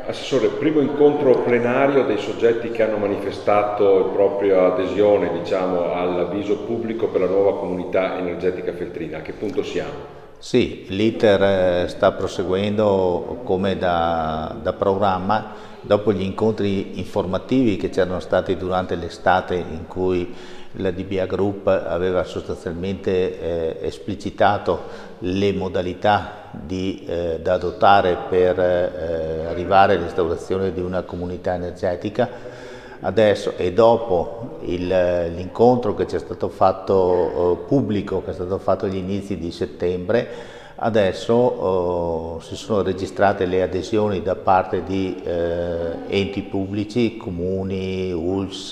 Assessore, primo incontro plenario dei soggetti che hanno manifestato la propria adesione, diciamo, all'avviso pubblico per la nuova comunità energetica feltrina. A che punto siamo? Sì, l'iter sta proseguendo come da programma, dopo gli incontri informativi che c'erano stati durante l'estate in cui la DBA Group aveva sostanzialmente esplicitato le modalità da adottare per arrivare all'instaurazione di una comunità energetica. Adesso e dopo l'incontro che ci è stato fatto pubblico, che è stato fatto agli inizi di settembre, adesso si sono registrate le adesioni da parte di enti pubblici, comuni, ULS,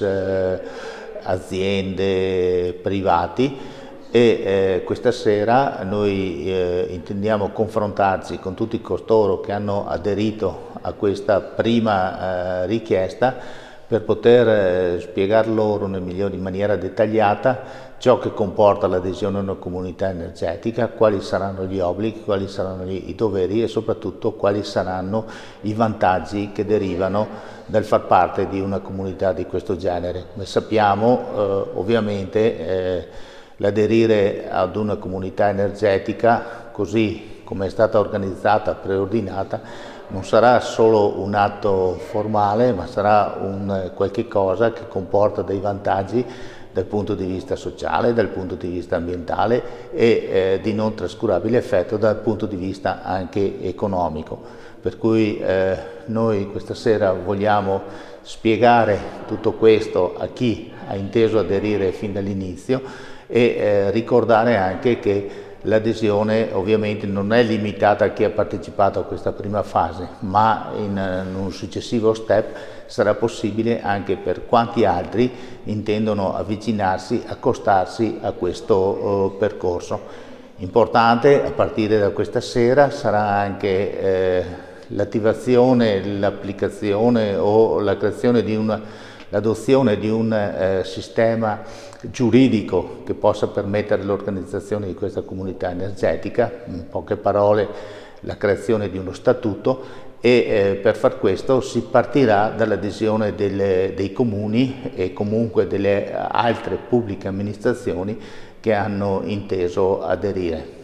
aziende, privati, e questa sera noi intendiamo confrontarci con tutti costoro che hanno aderito a questa prima richiesta per poter spiegar loro in maniera dettagliata ciò che comporta l'adesione a una comunità energetica, quali saranno gli obblighi, quali saranno i doveri e soprattutto quali saranno i vantaggi che derivano dal far parte di una comunità di questo genere. Come sappiamo, ovviamente l'aderire ad una comunità energetica, così come è stata organizzata, preordinata, non sarà solo un atto formale, ma sarà un qualche cosa che comporta dei vantaggi dal punto di vista sociale, dal punto di vista ambientale e di non trascurabile effetto dal punto di vista anche economico. Per cui noi questa sera vogliamo spiegare tutto questo a chi ha inteso aderire fin dall'inizio e ricordare anche che l'adesione ovviamente non è limitata a chi ha partecipato a questa prima fase, ma in un successivo step sarà possibile anche per quanti altri intendono avvicinarsi, accostarsi a questo percorso. Importante a partire da questa sera sarà anche l'attivazione, l'applicazione o la creazione di l'adozione di un sistema giuridico che possa permettere l'organizzazione di questa comunità energetica, in poche parole la creazione di uno statuto, e per far questo si partirà dall'adesione dei comuni e comunque delle altre pubbliche amministrazioni che hanno inteso aderire.